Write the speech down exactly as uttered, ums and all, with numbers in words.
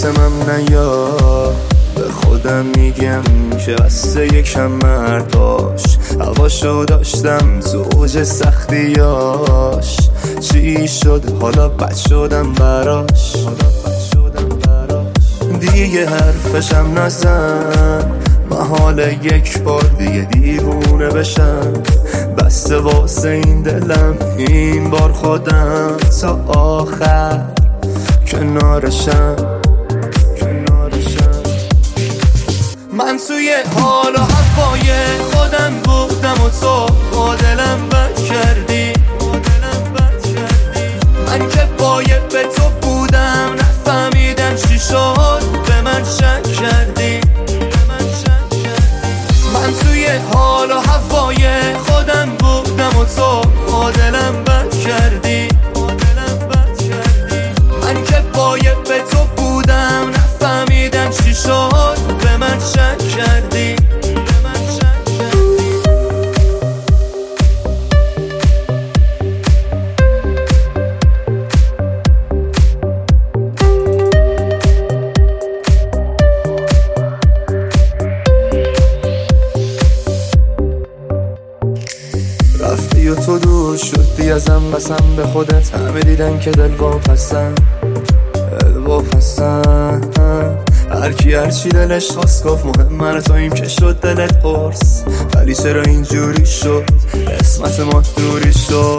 قسمم نیا، به خودم میگم که قصد یکم مرداش، هواشو داشتم تو اوج سختیاش، چی شد حالا بد شدم براش، دیگه حرفشم نزن، محال یک بار دیگه دیوونه بشم، بسته واسه این دلم این بار خودم تا آخر کنارشم کنارشم. من توی حال و هوای خودم بودم و تو با دلم بد کردی، من که باید به تو بودم نفهمیدم چی شد به من شک کردی. من توی حال و هوای خودم بودم و تو با دلم بد کردی، من که باید به تو بودم نفهمیدم چی شد به من شک کردی. رفتی و تو دور شدی ازم، بسم به خودت همه دیدن که دل واپسن دل واپسن. هرکی هرچی دلش خواست گفت، مهم من توییم که شد دلت پرس، ولی چرا اینجوری شد قسمت ما دوری شد.